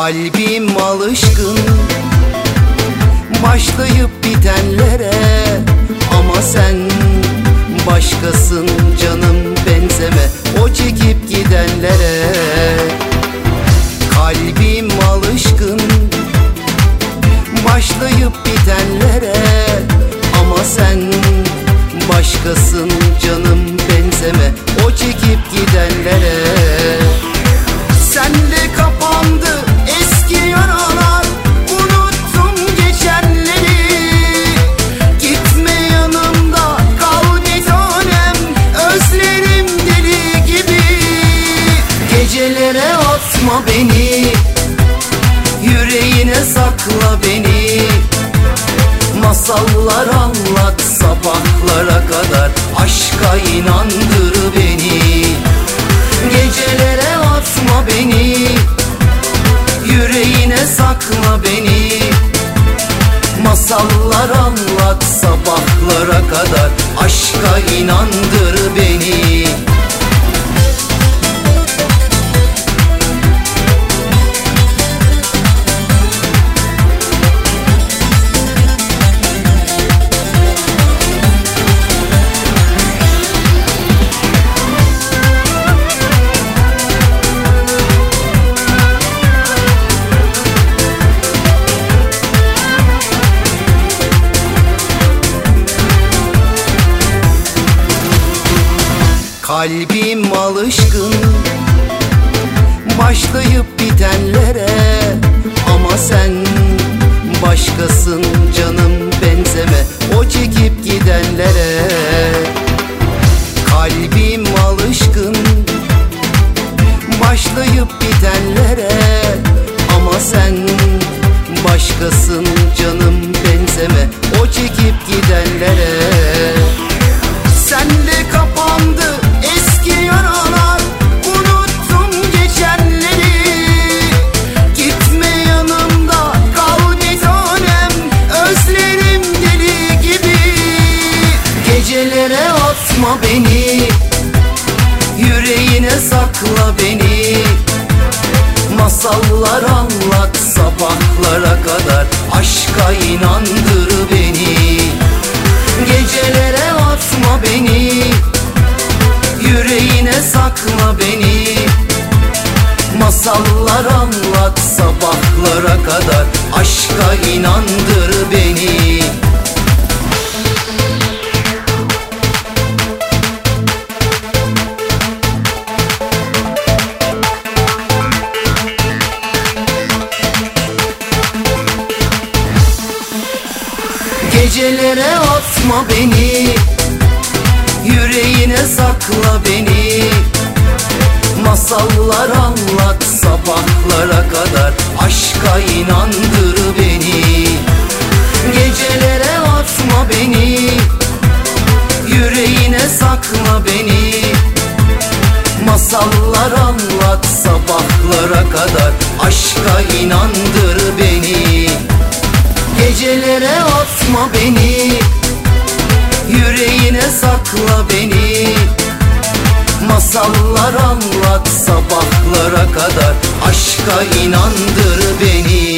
Kalbim alışkın başlayıp bitenlere, ama sen başkasın canım, benzeme o çekip gidenlere. Kalbim alışkın başlayıp bitenlere, ama sen başkasın canım, benzeme o çekip gidenlere. Senle kapandı eski yaralar, unuttum geçenleri. Gitme yanımda, kal bir tanem, özlerim deli gibi. Gecelere atma beni, yüreğine sakla beni. Masallar anlat sabahlara kadar, aşka inandır beni. Gecelere atma beni, yüreğine sakla beni. Masallar anlat sabahlara kadar, aşka inandır beni. Kalbim alışkın başlayıp bitenlere, ama sen başkasın canım, benzeme o çekip gidenlere. Kalbim alışkın başlayıp bitenlere, ama sen başkasın canım, benzeme o çekip gidenlere. Senle kapandı eski yaralar, unuttum geçenleri. Gitme yanımda, kal bir tanem, özlerim deli gibi. Gecelere atma beni, yüreğine sakla beni. Masallar anlat sabahlara kadar, aşka inandır beni. Gecelere atma beni, yüreğine sakla beni. Masallar anlat sabahlara kadar, aşka inandır beni. Gecelere atma beni, yüreğine sakla beni. Masallar anlat sabahlara kadar, aşka inandır beni. Gecelere atma beni, yüreğine sakla beni. Masallar anlat sabahlara kadar, aşka inandır beni. Gecelere atma beni, yüreğine sakla beni. Masallar anlat sabahlara kadar, aşka inandır beni.